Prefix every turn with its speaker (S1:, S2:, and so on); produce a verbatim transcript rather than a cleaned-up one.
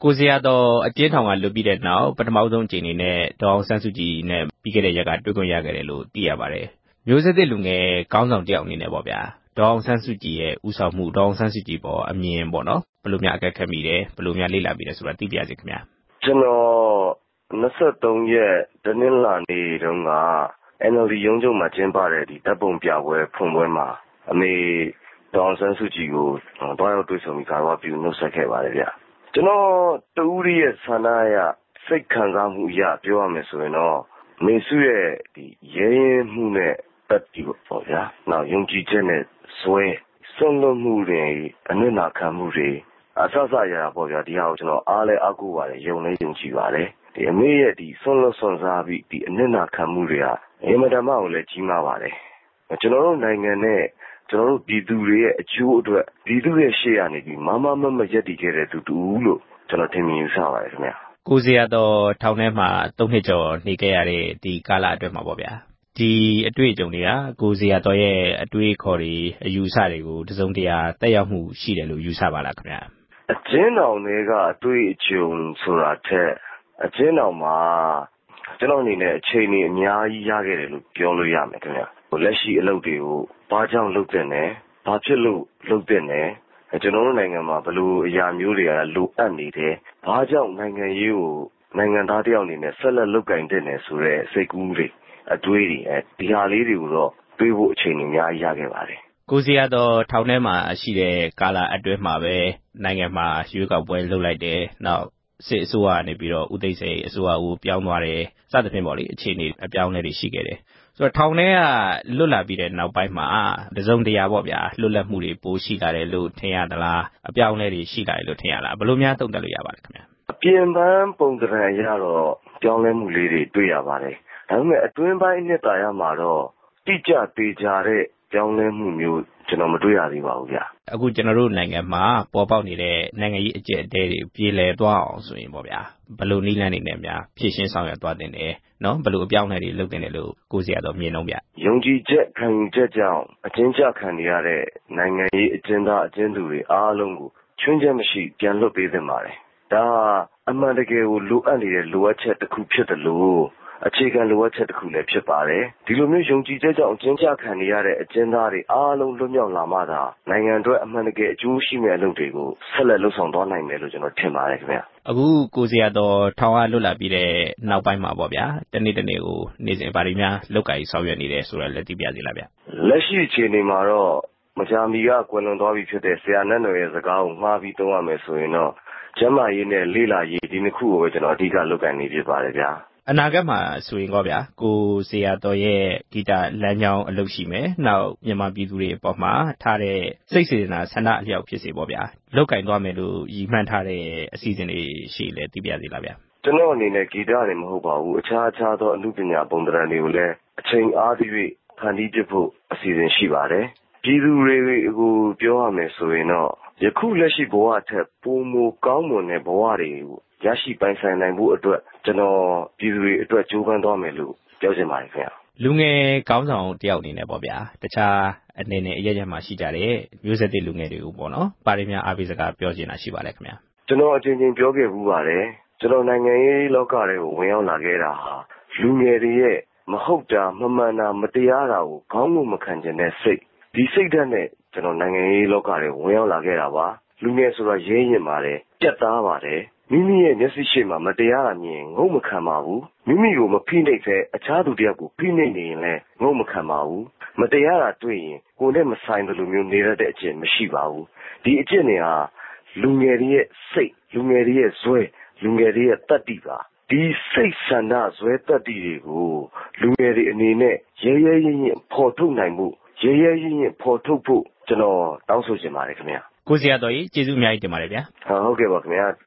S1: ကိုစီရတော့အကျဉ်းထောင်ကလွတ်ပြီးတဲ့နောက်ပထမဆုံးအကြိမ်အနေနဲ့ဒေါ်အောင်ဆန်းစုကြည်နဲ့ပြီးခဲ့တဲ့ရက်ကတွေ့ခွင့်ရခဲ့တယ်လို့သိရပါတယ်မျိုးဆက်သစ်လူငယ်ခေါင်းဆောင်တယောက်အနေနဲ့ပေါ့ဗျာဒေါ်အောင်ဆန်းစုကြည်ရဲ့ဦးဆောင်မှုဒေါ်အောင်ဆန်းစုကြည်ပေါ်အမြင်ပေါ့နော်ဘယ်လိုများအကဲခတ်မိတယ်ဘယ်လိုများလေ့လာမိတယ်ဆိုတာသိပြရစီခင်ဗျ
S2: ာကျွန်တော်၂၃ရက်တနင်္လာနေ့တုန်းက N L D ရုံးချုပ်မှာကျင်းပတဲ့ဒီတပ်ပုံပြပွဲဖွင့်ပွဲမှာအမေဒေါ်အောင်ဆန်းစုကြည်ကိုတွားရောက်တွေ့ဆုံပြီးကာကွယ်ပြုနှုတ်ဆက်ခဲ့ပါတယ်ဗျကျွန်တော်တဦးရဲ့ဆန္ဒအရစိတ်ခံစားမှုအရပြောရမယ်ဆိုရင်တော့မေစုရဲ့ဒီရဲရဲမှုနဲ့တက်တီပေါ့ဗျာနောက်ယုံကြည်ချက်နဲ့ဇွဲစွန့်လွတ်မှုတွေအနစ်နာခံမှုတွေအဆအဆအရာပေါ့ဗျာဒီဟာကိုကျွန်တော်အားလဲအားကိုးပါတယ်ယုံလဲယုံကြည်ပါတယ်ဒီအမေရဲ့ဒီစွန့်လွတ်စွန့်စားပြီးဒီအနစ်နာခံမှုတွေဟာအင်မတန်မှကိုလည်းကြီးမားပါတယ်ကျွန်တော်တို့နိုင်ငံနဲ့ကျွန်တော်တို့ပြည်သူတွေရဲ့အကျိုးအတွက်ပြည်သူရဲ့ရှေ့ကနေပြီးမမမမရက်တည်ခဲ့တဲ့သူတူလို့ကျွန်တော်ထင်မြင်ယူဆပါတယ်ခင်ဗျ
S1: ာကိုစီရတော့ထောင်ထဲမှာသုံးနှစ်ကျော်နေခဲ့ရတဲ့ဒီကာလအတွင်းမှာပေါ့ဗျာဒီအတွေ့အကြုံတွေကကိုစီရတော့ရဲ့အတွေ့အခေါ်တွေအယူအဆတွေကိုတစုံတရာတက်ရောက်မှုရှိတယ်လို့ယူဆပါလားခင်ဗျ
S2: ာအကျဉ်းထောင်တွေကအတွေ့အကြုံဆိုတာထက်အကျဉ်းထောင်မှာကျွန်တော်အနေနဲ့အချိန်ကြီးအများကြီးရခဲ့တယ်လို့ပြောလို့ရမယ်ခင်ဗျာလက်ရှိအလုပ်တွေကိုဘာကြောင့်လုပ်တဲ့နဲ့ဘာဖြစ်လို့လုပ်တဲ့နဲ့ကျွန်တော်တို့နိုင်ငံမှာဘယ်လိုအရာမျိုးတွေကလိုအပ်နေတယ်ဘာကြောင့်နိုင်ငံရေးကိုနိုင်ငံသားတယောက်အနေနဲ့ဆက်လက်လုပ်ကင်တဲ့နယ်ဆိုတဲ့စိတ်ကူးတွေအတွေးတွေအဲဒီဟာလေးတွေကိုတော့တွေးဖို့အချိန်ကြီးအများကြီးရခဲ့ပါတယ်
S1: ကိုစီရတော့ထောင်ထဲမှာရှိတဲ့ကာလအတွင်းမှာပဲနိုင်ငံမှာရွေးကောက်ပွဲလုပ်လိုက်တယ်နောက်စစ်အစိုးရကနေပြီးတော့ဦးသိန်းစိန်အစိုးရကိုပြောင်းသွားတယ်စသဖြင့်ပေါ့လေအခြေအနေအပြောင်းအလဲတွေရှိခဲ့တယ်ဆိုတော့ထောင်ထဲကလွတ်လာပြီးတဲ့နောက်ပိုင်းမှာတစုံတရာပေါ့ဗျာလွတ်လပ်မှုတွေပိုရှိလာတယ်လို့ထင်ရသလားအပြောင်းအလဲတွေရှိလာတယ်လို့ထင်ရလားဘယ်လိုများသုံးသပ်လို့ရပါလဲခင်ဗျ
S2: ာအပြင်ပန်းပုံသဏ္ဍာန်အရတော့ပြောင်းလဲမှုလေးတွေတွေ့ရပါတယ်ဒါပေမဲ့အတွင်းပိုင်းနှစ်သာရမှာတော့တိကျသေးကြတဲ့ပြောင်းလဲမှုမျိုးကျွန်တော်မတွေ့ရသေးပါဘူးဗျ
S1: အခုကျွန်တော်တို့နိုင်ငံမှာပေါ်ပေါက်နေတဲ့နိုင်ငံရေးအကျပ်အတဲတွေပြေလည်သွားအောင်ဆိုရင်ပေါ့ဗျာဘယ်လိုနည်းလမ်းတွေနဲ့များဖြည့်ရှင်းဆောင်ရွက်သွားတင်တယ်နော်ဘယ်လိုအပြောင်းအလဲတွေလုပ်တင်တယ်လို့ကိုစီရတော့မြင်တော့ဗျ
S2: ယုံကြည်ချက်ခံယူချက်ကြောင့်အကျဉ်းချခံနေရတဲ့နိုင်ငံရေးအကျဉ်းသားအကျဉ်းသူတွေအားလုံးကိုချွင်းချက်မရှိပြန်လွတ်ပေးသင့်ပါတယ်ဒါအမှန်တကယ်ကိုလိုအပ်နေတဲ့လိုအပ်ချက်တစ်ခုဖြစ်တယ်လို့အခြေခံလိုအပ်ချက်တစ်ခုလည်းဖြစ်ပါတယ်ဒီလိုမျိုးယုံကြည်ချက်ကြောင့်အကျဉ်းချခံနေရတဲ့အကျဉ်းသားတွေအားလုံးလွတ်မြောက်လာမှသာနိုင်ငံအတွက်အမှန်တကယ်အကျိုးရှိမယ့်အလုပ်တွေကိုဆက်လက်လုပ်ဆောင်သွားနိုင်မယ်လို့ကျွန်တော်ထင်ပါတယ်ခင်ဗျ
S1: အခုကိုစီရတော့ထောင်ကလွတ်လာပြီးတဲ့နောက်ပိုင်းမှာပေါ့ဗျာတနေ့တနေ့ကိုနေ့စဉ်ဗာဒီများလုပ်ကိုင်ဆောင်ရွက်နေတယ်ဆိုတော့လက်သိပြစီလားဗျ
S2: လက်ရှိအခြေအနေမှာတော့မကြာမီကကွယ်လွန်သွားပြီဖြစ်တဲ့ဆရာနတ်တော်ရဲ့စကားကိုမှားပြီးသုံးရမယ်ဆိုရင်တော့ကျမ်းမာရေးနဲ့လေ့လာရေးဒီနှစ်ခုကိုပဲကျွန်တော်အဓိကလုပ်ကိုင်နေဖြစ်ပါတယ်ဗျ
S1: ာအနာဂတ်မှာဆိုရင်ကောဗျာကိုစီရတော့ရဲ့ဂီတလမ်းကြောင်းအလုပ်ရှိမယ်နောက်မြန်မာပြည်သူတွေအပေါ်မှာထားတဲ့စိတ်စေတနာဆန္ဒအလျောက်ဖြစ်စေပေါ့ဗျာလုပ်ကိုင်သွားမယ်လို့ရည်မှန်းထားတဲ့အစီအစဉ်တွေရှိလဲသိပြစီလားဗျ
S2: ကျွန်တော်အနေနဲ့ဂီတတွေမဟုတ်ပါဘူးအခြားအခြားသောအမှုပညာပုံသဏ္ဍာန်တွေကိုလည်းအချိန်အားဖြင့်ဖန်တီးပြဖို့အစီအစဉ်ရှိပါတယ်ပြည်သူတွေကိုပြောရမယ်ဆိုရင်တော့ယခုလက်ရှိဘဝထက်ပိုမိုကောင်းမွန်တဲ့ဘဝတွေကိုရရှိပိုင်ဆိုင်နိုင်ဖို့အတွက်ကျွန်တော်ပြည်သူတွေအတွက်ကြိုးပမ်းသွားမယ်လို့ပြောချင်ပါတယ်ခင်ဗျ
S1: လူငယ်ခေါင်းဆောင်တယောက်အနေနဲ့ပေါ့ဗျာတခြားအနေနဲ့အရရမှာရှိကြတဲ့မျိုးဆက်သစ်လူငယ်တွေကိုပေါ့နော်ပါရမီအားပေးစကားပြောချင်တာရှိပါလဲခင်ဗျ
S2: ကျွန်တော်အချင်းချင်းပြောခဲ့ဘူးပါတယ်ကျွန်တော်နိုင်ငံရေးလောကတွေကိုဝင်ရောက်လာခဲ့တာဟာလူငယ်တွေရဲ့မဟုတ်တာမမှန်တာမတရားတာကိုခေါင်းငုံမခံကျင်တဲ့စိတ်ဒီစိတ်ဓာတ်နဲ့ကျွန်တော်နိုင်ငံရေးလောကတွေဝင်ရောက်လာခဲ့တာပါလူငယ်ဆိုတာရဲရင်ပါတယ်ပြတ်သားပါတယ်မိမိရဲ့မျက်စိရှိမှမတရားတာမြင်ငုံမခံပါဘူးမိမိကိုမဖိနှိပ်ပဲအခြားသူတယောက်ကိုဖိနှိပ်နေရင်လည်းငုံမခံပါဘူးမတရားတာတွေ့ရင်ကိုယ်နဲ့မဆိုင်တယ်လို့မျိုးနေရတဲ့အကျင့်မရှိပါဘူးဒီအကျင့်တွေဟာလူငယ်တွေရဲ့စိတ်လူငယ်တွေရဲ့ဇွဲလူငယ်တွေရဲ့တတ္တိပါဒီစိတ်ဆန္ဒဇွဲတတ္တိတွေကိုလူငယ်တွေအနေနဲ့ရဲရဲရင့်ရင့်ဖော်ထုတ်နိုင်ဖို့ရဲရဲရင့်ရင့်ဖော်ထုတ်ဖို့ကျွန်တော်တောင်းဆိုချင်ပါတယ်ခင်ဗျာ
S1: ကိုစီရတော့ကြီးကျေးဇူးအများကြီးတင်ပါတယ်ဗျာ
S2: ဟုတ်ကဲ့ပါခင်ဗျာ